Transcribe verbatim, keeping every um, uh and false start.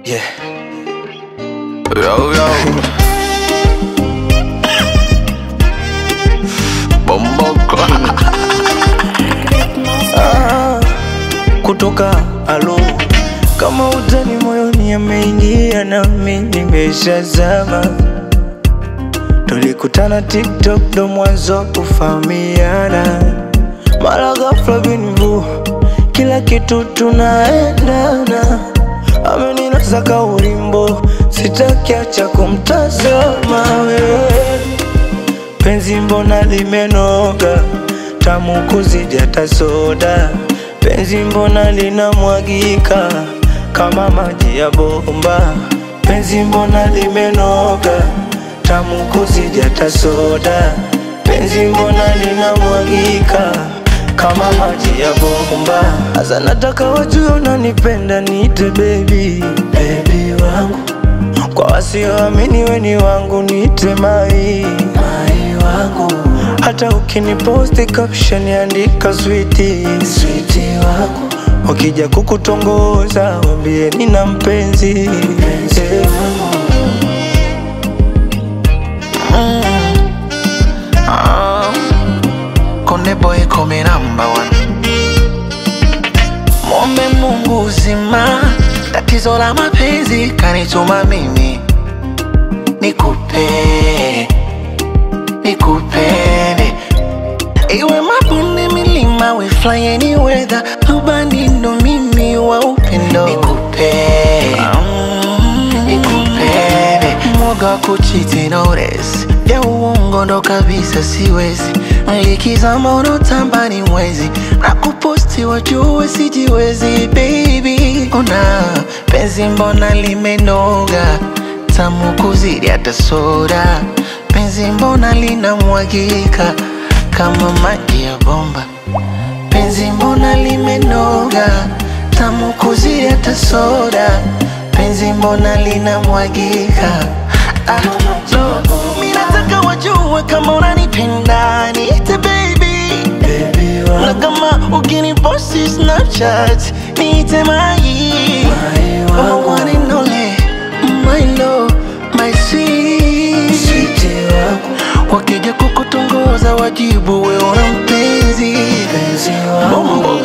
Yeah. Yo, yo. Bomboko. Ah, kutoka alo kama utani moyoni ameingia na mimi nimeshazama. Tulikutana TikTok ndo mwanzo kufahamiana. Mara ghafla binvu kila kitu tunaendana. Ameninasa ka ulimbo sitaki acha kumtazama wewe. Penzi mbona limenoga tamu kuzidi hata soda. Penzi mbona linamwagika kama maji ya bomba. Penzi mbona limenoga tamu kuzidi hata soda. Penzi mbona linamwagika kama maji ya bomba. Asa nataka wajue unanipenda niite baby, baby wangu. Kwa wasioamini we ni wangu niite mai, mai wangu. Hata ukiniposti caption andika sweetie, sweetie wangu. Wakija kukutongoza wambie nina mpenzi, mpenzi wangu. Mm. Ah. Konde boy come number one. Muombe Mungu uzima, tatizo la mapenzi kanituma mimi nikupe, nikupende. Iwe mabonde milima, we fly any weather. Ubani ndo mimi wa upendo nikupe, nikupende. Mwoga kuchiti notice ya uongo ndo kabisa siwezi. Likizama unotamba ni mwezi na kuposti wajue sijiwezi baby. Una penzi mbona limenoga tamu kuzidi hata soda. Penzi mbona linamwagika kama maji ya bomba. Penzi mbona limenoga tamu kuzidi hata soda. Penzi mbona linamwagika. Ah, no. Mimi nataka wajue kama unanipenda niite baby, baby wangu. Na kama ukiniposti Snapchat niite mai, mai wangu. Oh, one and only, my love, my sweet, sweetie wangu. wakija kukutongoza wajibu we una mpenzi, mpenzi wangu. Bombo